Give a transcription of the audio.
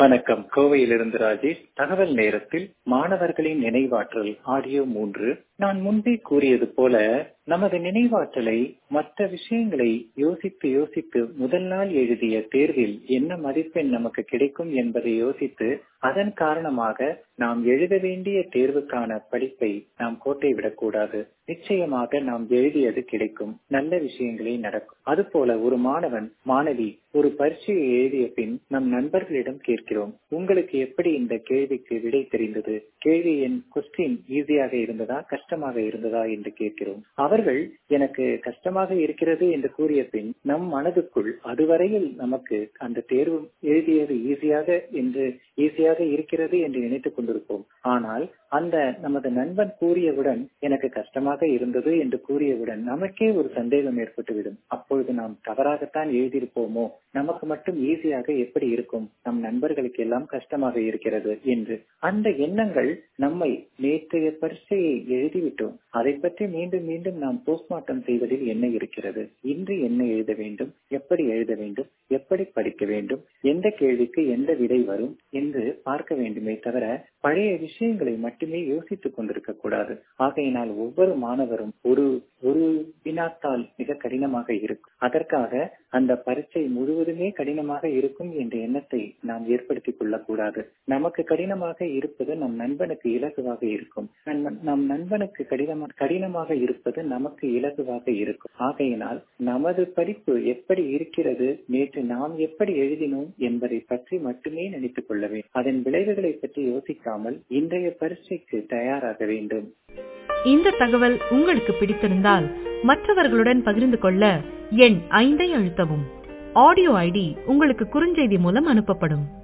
வணக்கம். கோவையிலிருந்து ராஜேஷ். தகவல் நேரத்தில் மாணவர்களின் நினைவாற்றல் ஆடியோ 3. நான் முன்பே கூறியது போல நமது நினைவாற்றலை மற்ற விஷயங்களை யோசித்து யோசித்து முதல் நாள் எழுதிய தேர்வில் என்ன மதிப்பெண் நமக்கு கிடைக்கும் என்பதை யோசித்து அதன் காரணமாக நாம் எழுத வேண்டிய தேர்வுக்கான படிப்பை நாம் கோட்டை விடக்கூடாது. நிச்சயமாக நாம் எழுதியது கிடைக்கும், நல்ல விஷயங்களே நடக்கும். அதுபோல ஒரு மாணவன் மாணவி ஒரு பரீட்சையை எழுதிய பின் நம் நண்பர்களிடம் கேட்கிறோம், உங்களுக்கு எப்படி இந்த கேள்விக்கு விடை தெரிந்தது, கேள்வியின் கொஸ்டின் ஈஸியாக இருந்ததா கஷ்டமாக இருந்ததா என்று கேட்கிறோம். அவர்கள் எனக்கு கஷ்டமாக இருக்கிறது என்று கூறிய பின் நம் மனதுக்குள் அதுவரையில் நமக்கு அந்த தேர்வு எழுதியது ஈஸியாக இருக்கிறது என்று நினைத்துக் கொண்டிருப்போம். ஆனால் அந்த நமது நண்பன் கூறியவுடன் எனக்கு கஷ்டமாக இருந்தது என்று கூறியவுடன் நமக்கே ஒரு சந்தேகம் ஏற்பட்டுவிடும். அப்பொழுது நாம் தவறாகத்தான் எழுதியிருப்போமோ, நமக்கு மட்டும் ஈஸியாக எப்படி இருக்கும், நம் நண்பர்களுக்கு எல்லாம் கஷ்டமாக இருக்கிறது என்று அந்த எண்ணங்கள் நம்மை நேற்றைய பரீட்சையை எழுதிவிட்டோம், அதை பற்றி மீண்டும் மீண்டும் நாம் போஸ்ட்மார்ட்டம் செய்வதில் என்ன இருக்கிறது, இன்று என்ன எழுத வேண்டும், எப்படி எழுத வேண்டும், எப்படி படிக்க வேண்டும், எந்த கேள்விக்கு எந்த விடை வரும் என்று பார்க்க வேண்டுமே தவிர பழைய விஷயங்களை மட்டுமே யோசித்துக் கொண்டிருக்க கூடாது. ஆகையினால் ஒவ்வொரு மாணவரும் ஒரு வினாத்தால் மிக கடினமாக இருக்கும், அதற்காக அந்த பரீட்சை முழுவதுமே கடினமாக இருக்கும் என்ற எண்ணத்தை நாம் ஏற்படுத்திக் கொள்ளக்கூடாது. நமக்கு கடினமாக இருப்பது நம் நண்பனுக்கு இலகுவாக இருக்கும், நம் நண்பனுக்கு கடினமாக இருப்பது நமக்கு இலகுவாக இருக்கும். ஆகையினால் நமது படிப்பு எப்படி இருக்கிறது, நேற்று நாம் எப்படி எழுதினோம் என்பதை பற்றி மட்டுமே நினைத்துக் கொள்ள வேண்டும். அதன் விளைவுகளை பற்றி யோசிக்காமல் இன்றைய பரீட்சைக்கு தயாராக வேண்டும். இந்த தகவல் உங்களுக்கு பிடித்திருந்தால் மற்றவர்களுடன் பகிர்ந்து கொள்ள எண் 5 அழுத்தவும். ஆடியோ ஐடி உங்களுக்கு குறுஞ்செய்தி மூலம் அனுப்பப்படும்.